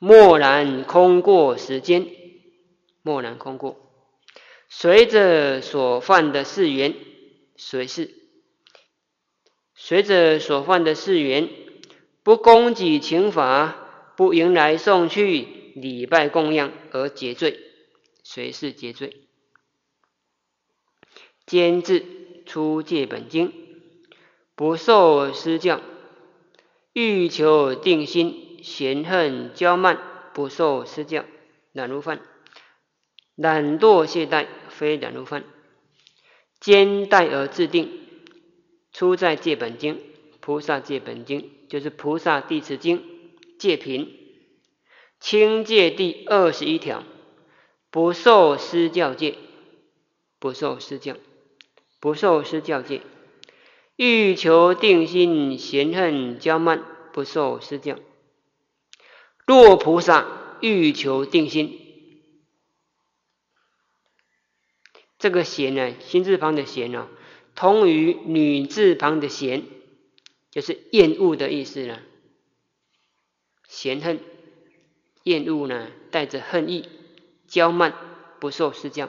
默然空过时间，默然空过，随着所犯的事缘，随事，随着所犯的事缘，不供给请法，不迎来送去，礼拜供养而结罪，随事结罪。兼至出戒本经，不受施教，欲求定心，嫌恨骄慢，不受施教，懒如犯。懒惰懈怠，非懒如犯。兼怠而自定，出在戒本经，菩萨戒本经就是菩萨地持经戒品，清戒第21条，不受施教戒，不受施教，不受施教戒。欲求定心，嫌恨骄慢，不受施教。若菩萨欲求定心，这个嫌呢，心字旁的嫌呢，同于女字旁的嫌，就是厌恶的意思了。嫌恨，厌恶呢，带着恨意，骄慢，不受施教。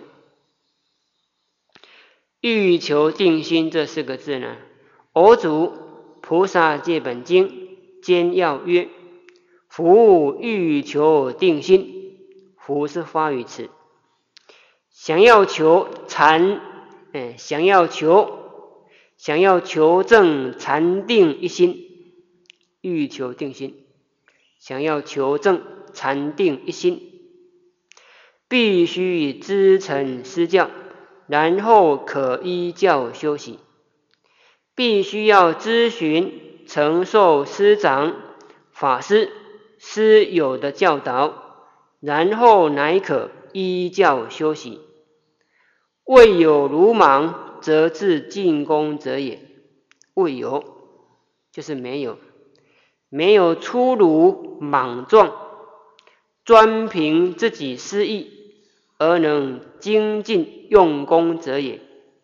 欲求定心这4个字呢，偶主菩萨戒本经兼要曰：夫欲求定心，夫是发语词，想要求证禅定一心，欲求定心，想要求证禅定一心，必须知成施教，然后可依教修习。必须要咨询承受师长、法师、师友的教导，然后乃可依教修习。未有鲁莽，则自进功者也。未有就是没有，没有粗鲁莽撞，专凭自己私意而能精进用功者也。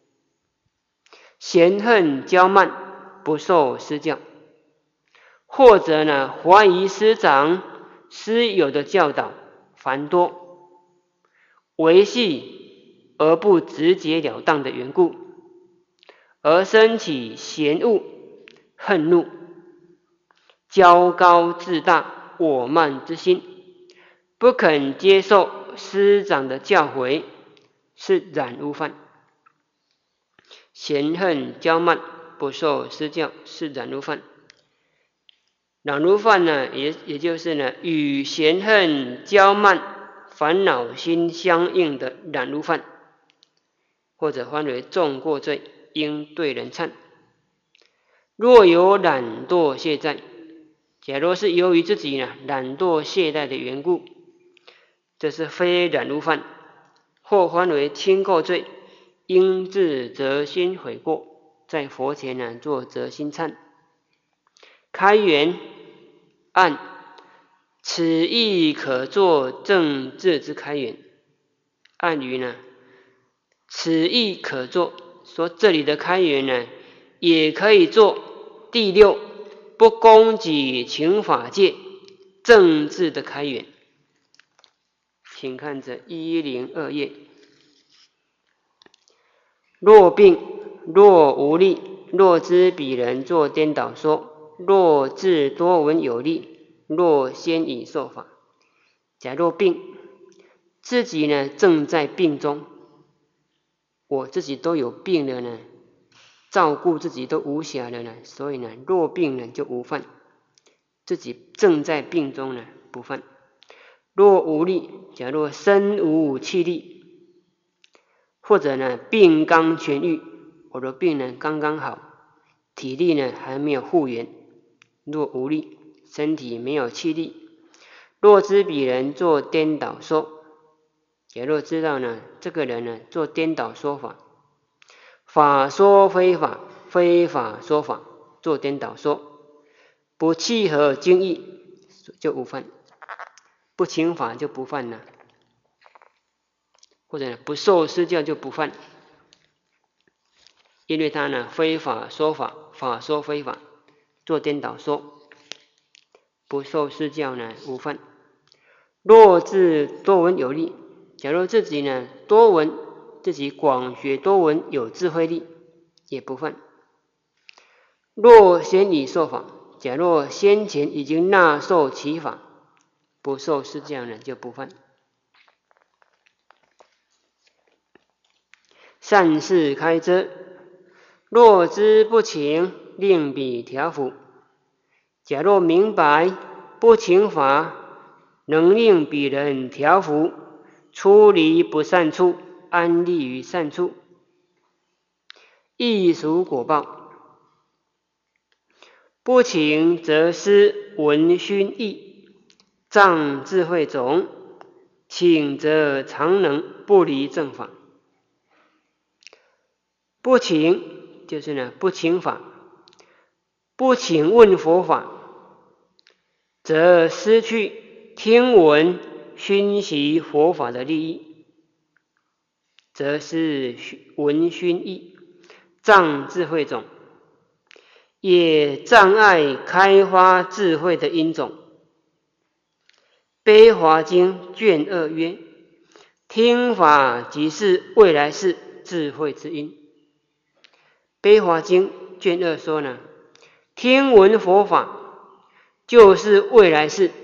嫌恨骄慢，不受施教，或者呢怀疑师长师友的教导繁多，维系而不直截了当的缘故，而生起嫌恶、恨怒、骄高自大、我慢之心，不肯接受师长的教诲，是染污犯。嫌恨骄慢，不受施教，是染污犯。染污犯呢，也就是呢，与嫌恨骄慢烦恼心相应的染污犯，或者翻为重过罪，应对人忏。若有懒惰懈怠，假如是由于自己呢懒惰懈怠的缘故，这是非染污犯，或翻为轻过罪，应自责心悔过，在佛前呢做责心忏。开元按此亦可作正智之开元。按语呢，此亦可作，说这里的开元呢，也可以做第6不供给请法界正智的开元。请看着102页。若病，若无力，若知彼人作颠倒说，若自多闻有力，若先已受法。假若病，自己呢正在病中，我自己都有病了呢，照顾自己都无暇了呢，所以呢若病呢就无犯，自己正在病中呢不犯。若无力，假若身无气力，或者呢病刚痊愈，我的病呢刚刚好，体力呢还没有复原。若无力，身体没有气力。若知彼人做颠倒说，假若知道呢这个人呢做颠倒说法，法说非法，非法说法，做颠倒说，不契合经义，就无犯。不请法就不犯了，或者不受施教就不犯，因为他呢非法说法，法说非法，做颠倒说，不受施教呢无犯。 若自多闻有力，假如自己呢多闻，自己广学多闻有智慧力，也不犯。若先已受法，假若先前已经纳受其法，不受是这样呢，就不犯。善事开遮，若知不情，令彼调伏。假若明白不情法能令彼人调伏，出离不善处，安立于善处，亦属果报。不情则失闻熏意，障智慧种；请则常能不离正法。不请就是呢不请法，不请问佛法，则失去听闻熏习佛法的利益，则是闻熏意，障智慧种，也障碍开发智慧的因种。悲华经卷2曰：听法即是未来世智慧之因。悲华经卷2说呢，听闻佛法就是未来世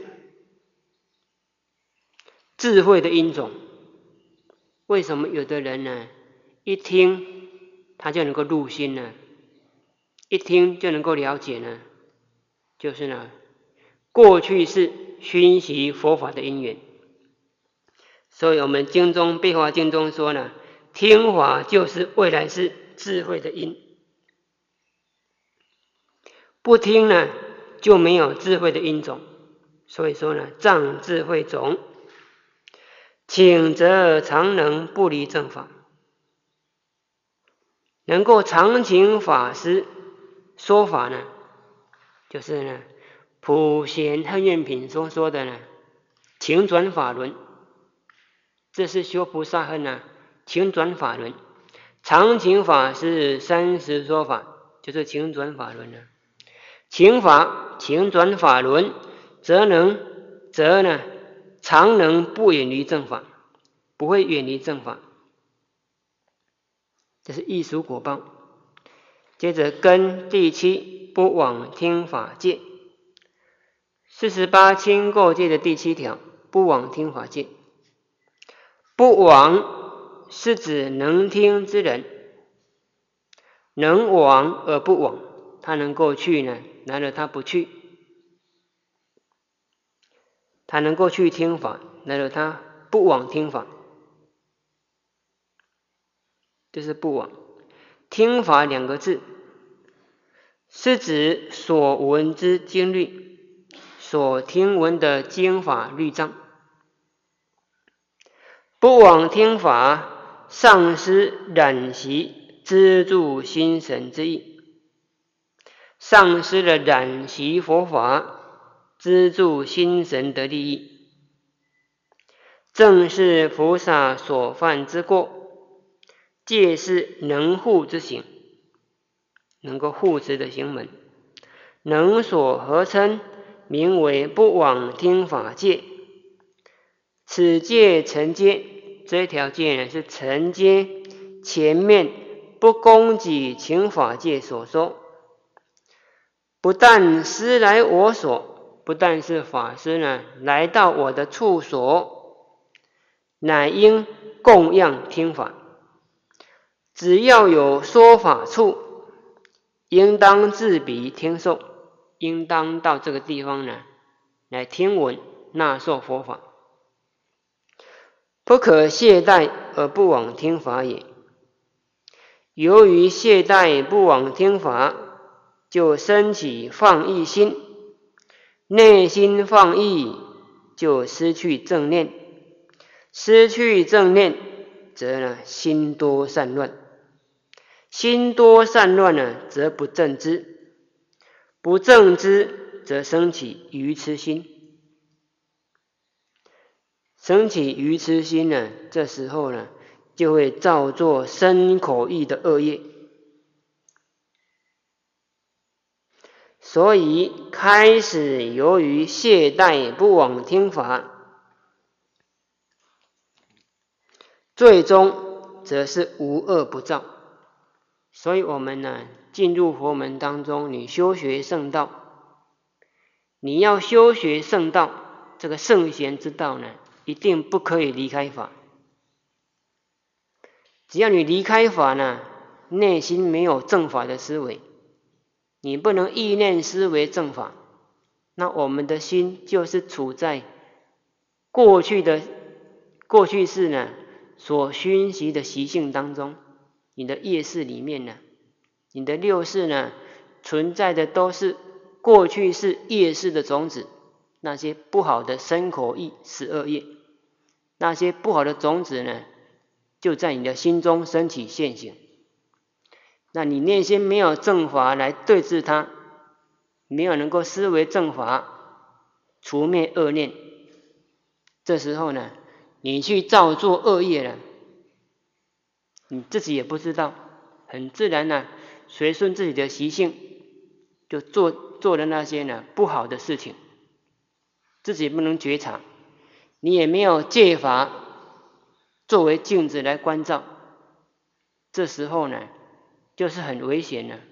智慧的因种。为什么有的人呢，一听他就能够入心呢？一听就能够了解呢？就是呢，过去是熏习佛法的因缘。所以我们经中悲华经中说呢，听法就是未来世智慧的因。不听呢，就没有智慧的因种，所以说呢，障智慧种，请则常能不离正法。能够常请法师说法呢，就是呢，普贤恨愿品所说的呢，请转法轮，这是修菩萨恨呢，请转法轮。常请法师30说法，就是请转法轮了。请法请转法轮，则呢常能不远离正法，不会远离正法，这是亦属果报。接着根第7，不枉听法戒。48轻垢戒的第7条，不枉听法戒。不枉是指能听之人，能往而不往，他能够去呢，然而他不去；他能够去听法，然而他不往听法，这是不往。听法2个字，是指所闻之经律，所听闻的经法律章。不往听法，丧失染习资助心神之意，丧失了染习佛法资助心神的利益，正是菩萨所犯之过。戒是能护之行，能够护持的行门，能所合称，名为不枉听法戒。此戒承接，这条戒呢是承接前面不供给请法戒所说。不但师来我所，不但是法师呢来到我的处所，乃应供养听法。只要有说法处，应当自彼听受，应当到这个地方呢来听闻纳受佛法。不可懈怠而不往听法也。由于懈怠不往听法，就生起放逸心，内心放逸，就失去正念，失去正念，则呢心多散乱，心多散乱呢，则不正知，不正知则生起愚痴心。生起愚痴心呢，这时候呢，就会造作身口意的恶业。所以开始由于懈怠不往听法， 最终则是无恶不造。所以我们呢，进入佛门当中，你修学圣道，你要修学圣道，这个圣贤之道呢，一定不可以离开法。只要你离开法呢，内心没有正法的思维，你不能意念思维正法，那我们的心就是处在过去世呢所熏习的习性当中，你的业识里面呢，你的六识呢，存在的都是过去世业识的种子，那些不好的身口意12业，那些不好的种子呢，就在你的心中升起现行。那你内心没有正法来对治它，没有能够思维正法，除灭恶念，这时候呢，你去造作恶业了，你自己也不知道，很自然呢，随顺自己的习性，就做的那些呢不好的事情，自己不能觉察，你也没有戒法作为镜子来关照，这时候呢，就是很危险了。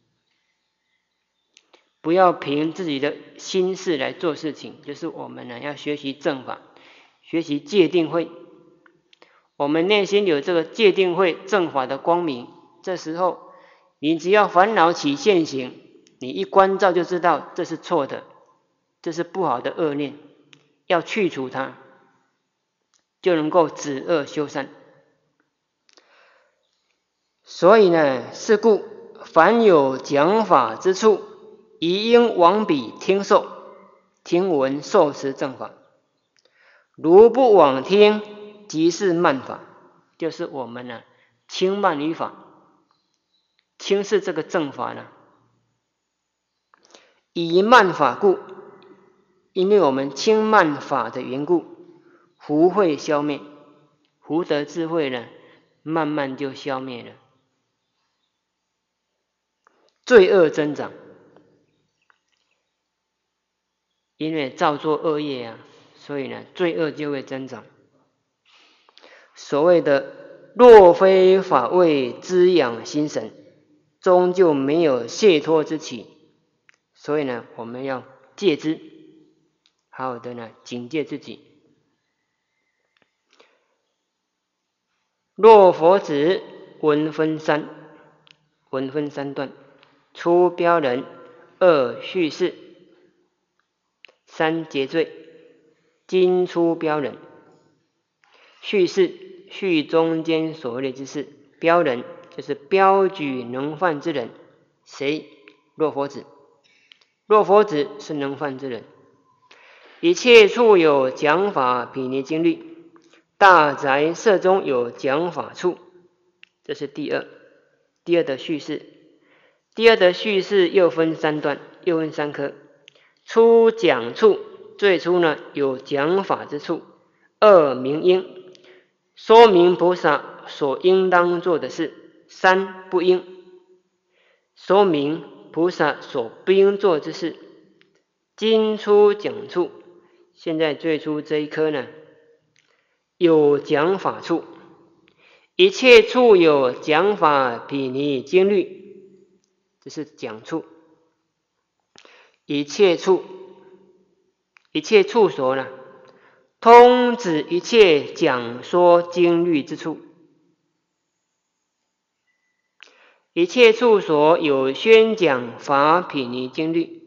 不要凭自己的心事来做事情，就是我们呢要学习正法，学习戒定慧。我们内心有这个戒定慧正法的光明，这时候你只要烦恼起现行，你一关照就知道这是错的，这是不好的恶念，要去除它，就能够止恶修善。所以呢，是故凡有讲法之处，宜应往彼听受，听闻受持正法。如不往听，即是慢法，就是我们呢轻慢于法，轻视这个正法呢。以慢法故，因为我们轻慢法的缘故，福慧消灭，福德智慧呢，慢慢就消灭了，罪恶增长。因为造作恶业啊，所以呢，罪恶就会增长。所谓的若非法味滋养心神，终究没有解脱之期。所以呢，我们要戒之，好好的呢警戒自己。若佛子文分三段：初标人，二叙事，三结罪。今初标人，叙事叙中间所谓之事，标人就是标举能犯之人。谁？若佛子。若佛子是能犯之人。一切处有讲法毗尼经律，大宅舍中有讲法处，这是第二的叙事。第二的叙事又分三段，又分三科。初讲处，最初呢有讲法之处。二明应，说明菩萨所应当做的事。三不应，说明菩萨所不应做之事。今初讲处，现在最初这一科呢，有讲法处。一切处有讲法毗尼经律，这是讲处。一切处所呢，通指一切讲说经律之处。一切处所有宣讲法毗尼经律。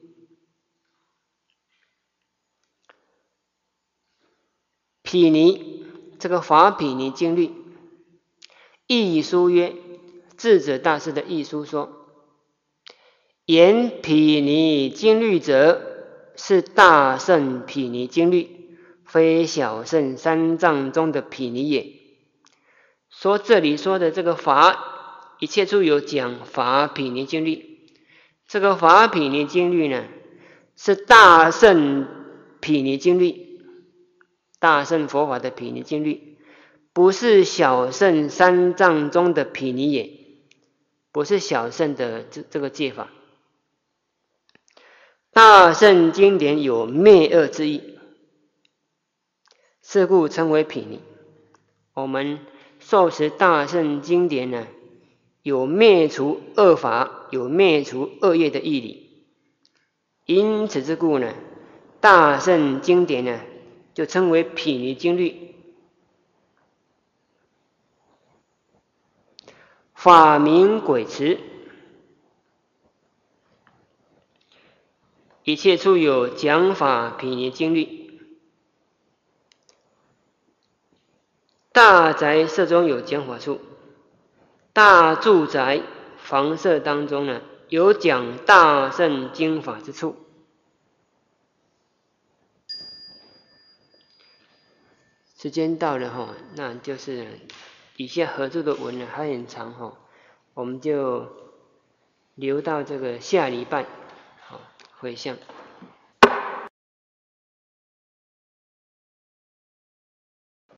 毗尼，这个法毗尼经律，译书曰，智者大师的译书说，言毗尼经律者，是大圣毗尼经律，非小圣三藏中的毗尼也。说这里说的这个法，一切处有讲法毗尼经律，这个法毗尼经律呢，是大圣毗尼经律，大圣佛法的毗尼经律，不是小圣三藏中的毗尼也，不是小圣的这个戒法。大圣经典有灭恶之意，是故称为毗尼。我们受持大乘经典呢，有灭除恶法，有灭除恶业的义理。因此之故呢，大乘经典呢，就称为毗尼经律。法名轨持，一切处有讲法毗尼经律。大宅舍中有讲法处，大住宅房舍当中呢，有讲大乘经法之处。时间到了哈，那就是以下合作的文呢还很长哈，我们就留到这个下礼拜好回向。